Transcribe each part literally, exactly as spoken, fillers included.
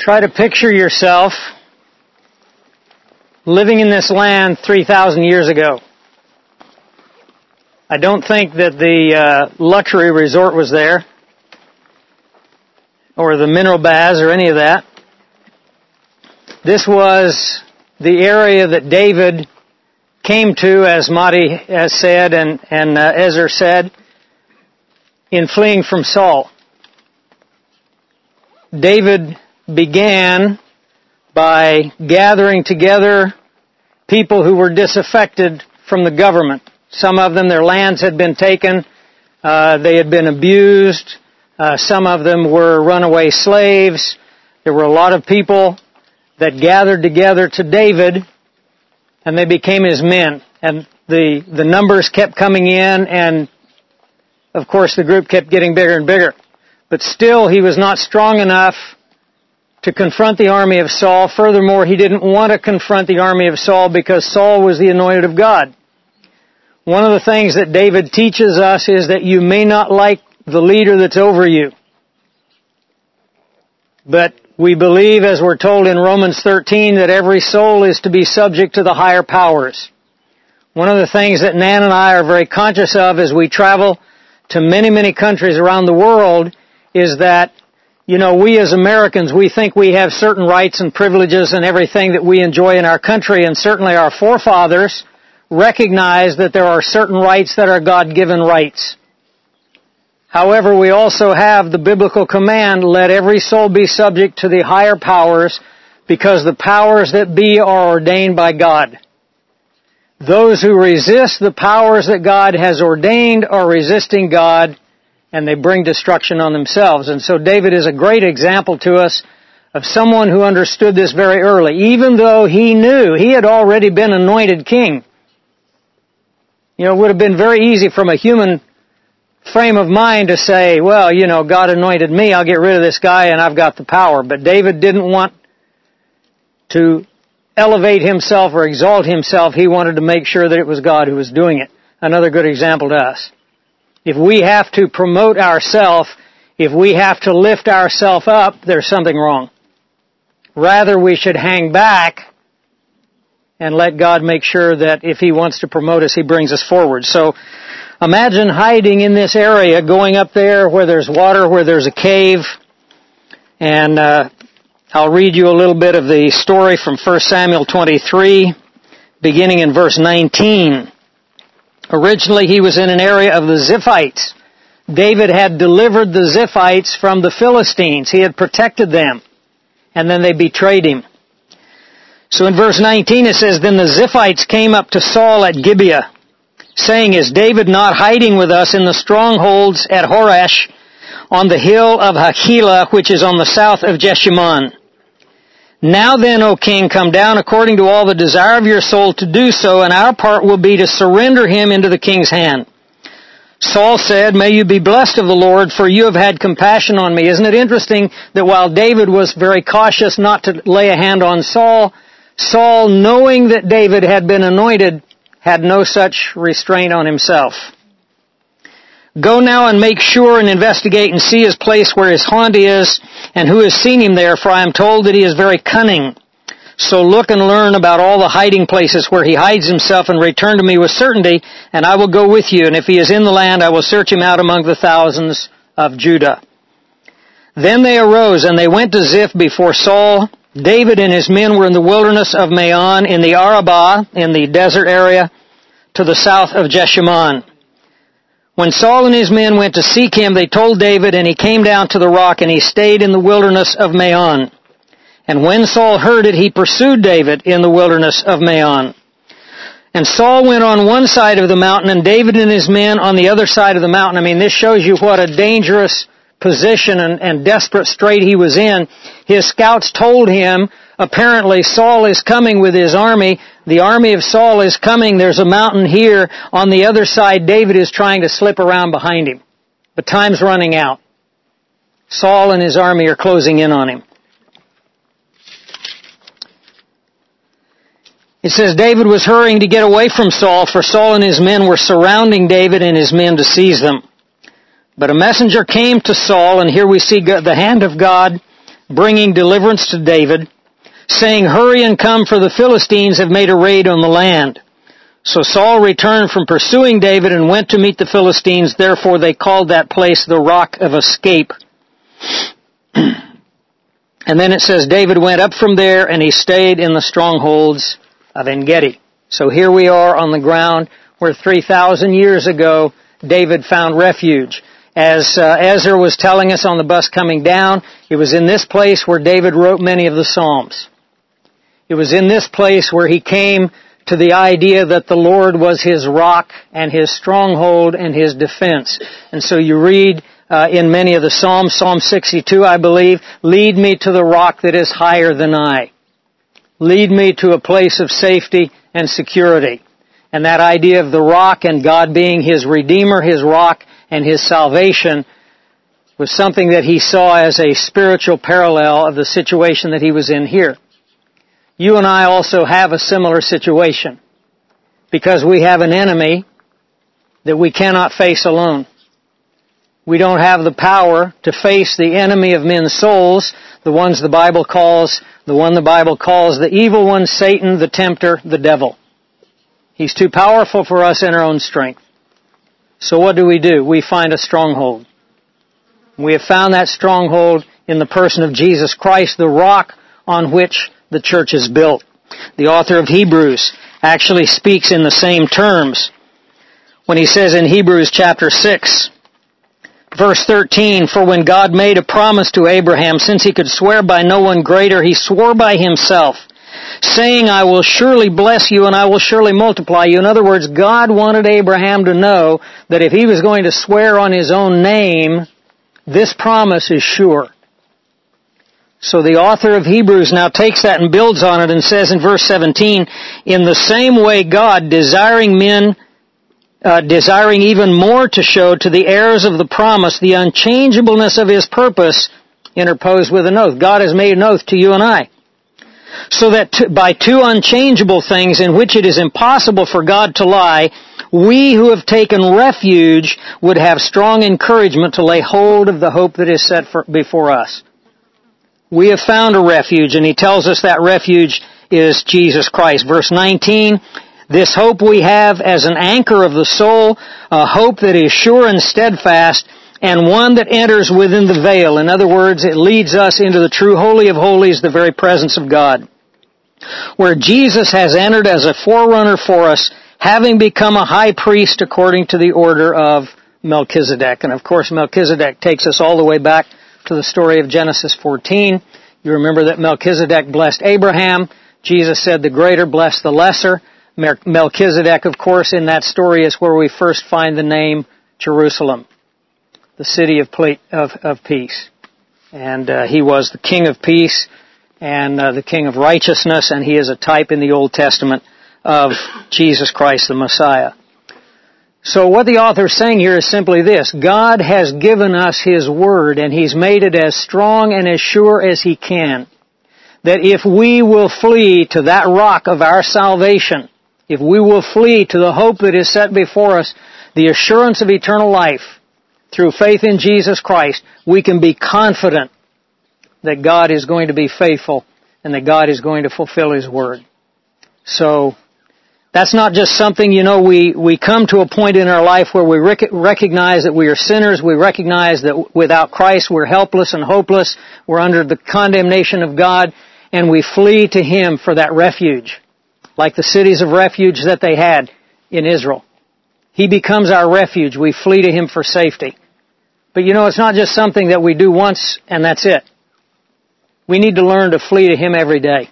Try to picture yourself living in this land three thousand years ago. I don't think that the uh, luxury resort was there, or the mineral baths, or any of that. This was the area that David came to, as Mati has said, and, and uh, Ezra said, in fleeing from Saul. David began by gathering together people who were disaffected from the government. Some of them, their lands had been taken. Uh, they had been abused. Uh, some of them were runaway slaves. There were a lot of people that gathered together to David, and they became his men. And the, the numbers kept coming in, and of course the group kept getting bigger and bigger. But still, he was not strong enough to confront the army of Saul. Furthermore, he didn't want to confront the army of Saul because Saul was the anointed of God. One of the things that David teaches us is that you may not like the leader that's over you. But we believe, as we're told in Romans thirteen, that every soul is to be subject to the higher powers. One of the things that Nan and I are very conscious of as we travel to many, many countries around the world is that, you know, we as Americans, we think we have certain rights and privileges and everything that we enjoy in our country, and certainly our forefathers recognize that there are certain rights that are God-given rights. However, we also have the biblical command, let every soul be subject to the higher powers, because the powers that be are ordained by God. Those who resist the powers that God has ordained are resisting God, and they bring destruction on themselves. And so David is a great example to us of someone who understood this very early, even though he knew he had already been anointed king. You know, it would have been very easy from a human frame of mind to say, well, you know, God anointed me, I'll get rid of this guy and I've got the power. But David didn't want to elevate himself or exalt himself. He wanted to make sure that it was God who was doing it. Another good example to us. If we have to promote ourselves, if we have to lift ourselves up, there's something wrong. Rather, we should hang back and let God make sure that if He wants to promote us, He brings us forward. So, imagine hiding in this area, going up there where there's water, where there's a cave. And uh, I'll read you a little bit of the story from First Samuel twenty-three, beginning in verse nineteen. Originally, he was in an area of the Ziphites. David had delivered the Ziphites from the Philistines. He had protected them. And then they betrayed him. So in verse nineteen it says, Then the Ziphites came up to Saul at Gibeah, saying, Is David not hiding with us in the strongholds at Horesh, on the hill of Hachilah, which is on the south of Jeshimon? Now then, O king, come down according to all the desire of your soul to do so, and our part will be to surrender him into the king's hand. Saul said, May you be blessed of the Lord, for you have had compassion on me. Isn't it interesting that while David was very cautious not to lay a hand on Saul, Saul, knowing that David had been anointed, had no such restraint on himself. Go now and make sure and investigate and see his place where his haunt is and who has seen him there, for I am told that he is very cunning. So look and learn about all the hiding places where he hides himself and return to me with certainty, and I will go with you. And if he is in the land, I will search him out among the thousands of Judah. Then they arose and they went to Ziph before Saul. David and his men were in the wilderness of Maon, in the Arabah, in the desert area, to the south of Jeshimon. When Saul and his men went to seek him, they told David, and he came down to the rock, and he stayed in the wilderness of Maon. And when Saul heard it, he pursued David in the wilderness of Maon. And Saul went on one side of the mountain, and David and his men on the other side of the mountain. I mean, this shows you what a dangerous position and, and desperate strait he was in. His scouts told him, apparently, Saul is coming with his army. The army of Saul is coming. There's a mountain here. On the other side, David is trying to slip around behind him. But time's running out. Saul and his army are closing in on him. It says David was hurrying to get away from Saul, for Saul and his men were surrounding David and his men to seize them. But a messenger came to Saul, and here we see the hand of God bringing deliverance to David, saying, "Hurry and come, for the Philistines have made a raid on the land." So Saul returned from pursuing David and went to meet the Philistines. Therefore they called that place the Rock of Escape. And then it says, David went up from there and he stayed in the strongholds of En-Gedi. So here we are on the ground where three thousand years ago David found refuge. As uh, Ezra was telling us on the bus coming down, it was in this place where David wrote many of the Psalms. It was in this place where he came to the idea that the Lord was his rock and his stronghold and his defense. And so you read uh, in many of the Psalms, Psalm sixty-two, I believe, "Lead me to the rock that is higher than I. Lead me to a place of safety and security." And that idea of the rock and God being his Redeemer, his rock, and his salvation was something that he saw as a spiritual parallel of the situation that he was in here. You and I also have a similar situation because we have an enemy that we cannot face alone. We don't have the power to face the enemy of men's souls, the ones the Bible calls, the one the Bible calls the evil one, Satan, the tempter, the devil. He's too powerful for us in our own strength. So what do we do? We find a stronghold. We have found that stronghold in the person of Jesus Christ, the rock on which the church is built. The author of Hebrews actually speaks in the same terms when he says in Hebrews chapter six, verse thirteen, "For when God made a promise to Abraham, since he could swear by no one greater, he swore by himself, saying, I will surely bless you and I will surely multiply you." In other words, God wanted Abraham to know that if he was going to swear on his own name, this promise is sure. So the author of Hebrews now takes that and builds on it and says in verse seventeen, "In the same way God, desiring men, uh, desiring even more to show to the heirs of the promise the unchangeableness of his purpose, interposed with an oath." God has made an oath to you and I. "So that t- by two unchangeable things in which it is impossible for God to lie, we who have taken refuge would have strong encouragement to lay hold of the hope that is set for, before us." We have found a refuge, and he tells us that refuge is Jesus Christ. Verse nineteen, "This hope we have as an anchor of the soul, a hope that is sure and steadfast, and one that enters within the veil." In other words, it leads us into the true Holy of Holies, the very presence of God, where Jesus has entered as a forerunner for us, having become a high priest according to the order of Melchizedek. And of course, Melchizedek takes us all the way back to the story of Genesis fourteen. You remember that Melchizedek blessed Abraham. Jesus said the greater blessed the lesser. Melchizedek, of course, in that story is where we first find the name Jerusalem, the city of, ple- of, of peace. And uh, he was the king of peace and uh, the king of righteousness, and he is a type in the Old Testament of Jesus Christ the Messiah. So what the author is saying here is simply this: God has given us His Word, and He's made it as strong and as sure as He can, that if we will flee to that rock of our salvation, if we will flee to the hope that is set before us, the assurance of eternal life, through faith in Jesus Christ, we can be confident that God is going to be faithful and that God is going to fulfill His Word. So, that's not just something, you know, we, we come to a point in our life where we rec- recognize that we are sinners, we recognize that without Christ we're helpless and hopeless, we're under the condemnation of God, and we flee to Him for that refuge, like the cities of refuge that they had in Israel. He becomes our refuge. We flee to Him for safety. But you know, it's not just something that we do once and that's it. We need to learn to flee to Him every day.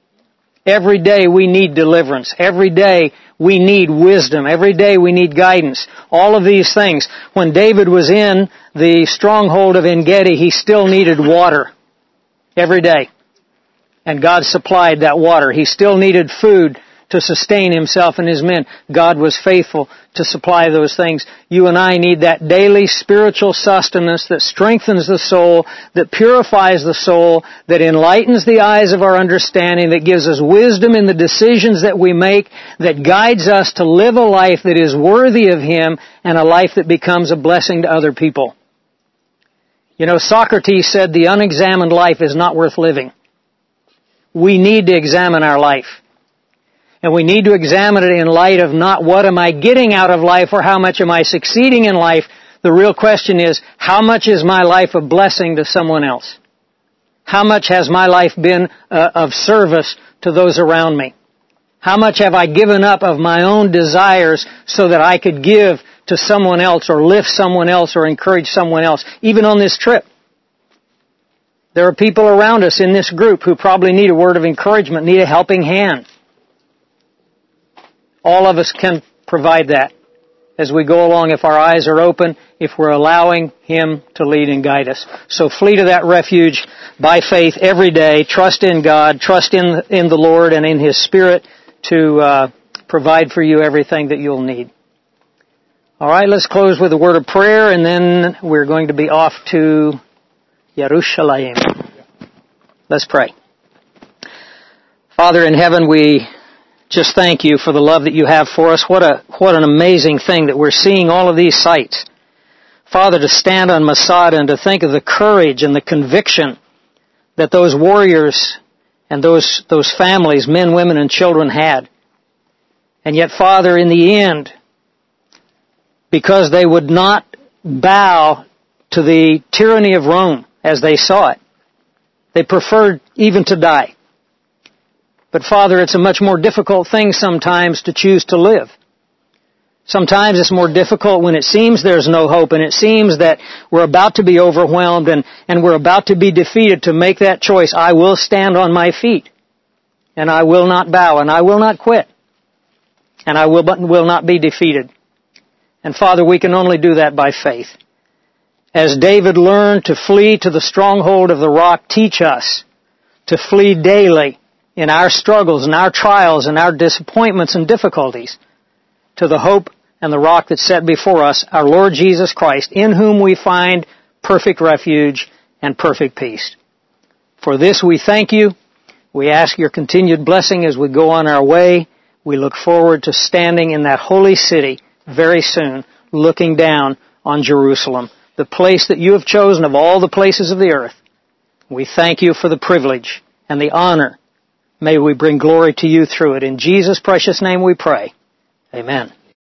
Every day we need deliverance. Every day we need wisdom. Every day we need guidance. All of these things. When David was in the stronghold of En-Gedi, he still needed water. Every day. And God supplied that water. He still needed food to sustain himself and his men. God was faithful to supply those things. You and I need that daily spiritual sustenance that strengthens the soul, that purifies the soul, that enlightens the eyes of our understanding, that gives us wisdom in the decisions that we make, that guides us to live a life that is worthy of Him and a life that becomes a blessing to other people. You know, Socrates said the unexamined life is not worth living. We need to examine our life. And we need to examine it in light of not what am I getting out of life or how much am I succeeding in life. The real question is, how much is my life a blessing to someone else? How much has my life been uh, of service to those around me? How much have I given up of my own desires so that I could give to someone else or lift someone else or encourage someone else, even on this trip? There are people around us in this group who probably need a word of encouragement, need a helping hand. All of us can provide that as we go along if our eyes are open, if we're allowing Him to lead and guide us. So flee to that refuge by faith every day. Trust in God, trust in, in the Lord and in His Spirit to uh, provide for you everything that you'll need. All right, let's close with a word of prayer, and then we're going to be off to Jerusalem. Let's pray. Father in heaven, we just thank you for the love that you have for us. What a what an amazing thing that we're seeing all of these sights. Father, to stand on Masada and to think of the courage and the conviction that those warriors and those those families, men, women, and children had. And yet, Father, in the end, because they would not bow to the tyranny of Rome as they saw it, they preferred even to die. But Father, it's a much more difficult thing sometimes to choose to live. Sometimes it's more difficult when it seems there's no hope and it seems that we're about to be overwhelmed and, and we're about to be defeated, to make that choice. I will stand on my feet and I will not bow and I will not quit and I will, will not be defeated. And Father, we can only do that by faith. As David learned to flee to the stronghold of the rock, teach us to flee daily in our struggles and our trials and our disappointments and difficulties to the hope and the rock that's set before us, our Lord Jesus Christ, in whom we find perfect refuge and perfect peace. For this we thank you. We ask your continued blessing as we go on our way. We look forward to standing in that holy city very soon, looking down on Jerusalem, the place that you have chosen of all the places of the earth. We thank you for the privilege and the honor. May we bring glory to you through it. In Jesus' precious name we pray. Amen.